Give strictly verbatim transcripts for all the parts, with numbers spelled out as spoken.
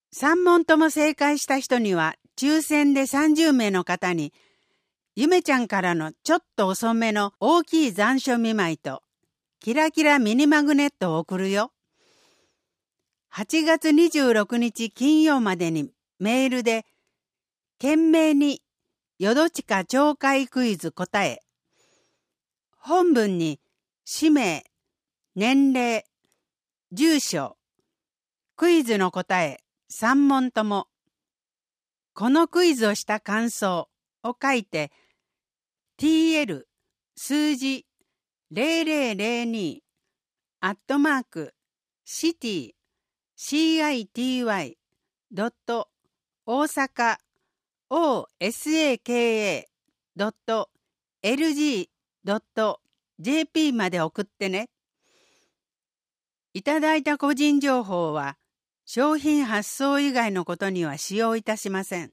さん問とも正解した人には、抽選でさんじゅう名の方に、ゆめちゃんからのちょっと遅めの大きい残暑見舞いと、キラキラミニマグネットを送るよ。はちがつにじゅうろくにち金曜までにメールで、懸命によどちか懲戒クイズ答え、本文に氏名、年齢、住所、クイズの答えさん問とも、このクイズをした感想を書いて、ティーエル 数字ゼロゼロゼロにアットマークシティ シーアイティーワイ ドット大阪 オーエスエーケーエー ドット エルジー ドット ジェーピー まで送ってね。いただいた個人情報は商品発送以外のことには使用いたしません。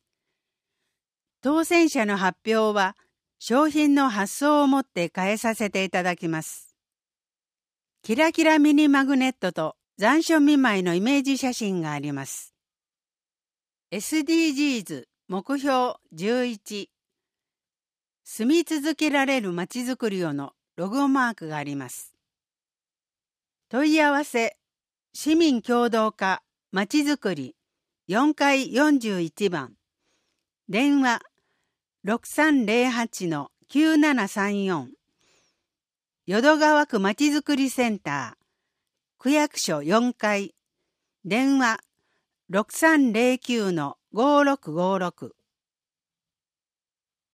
当選者の発表は商品の発送をもって返させていただきます。キラキラミニマグネットと残暑見舞いのイメージ写真があります。エスディージーズ 目標じゅういち、住み続けられるまちづくりをのロゴマークがあります。問い合わせ、市民協働課まちづくりよんかいよんじゅういちばん、電話 ろくさんゼロはち きゅうななさんよん、淀川区まちづくりセンター、区役所よんかい、電話 ろくさんゼロきゅう ごろくごろく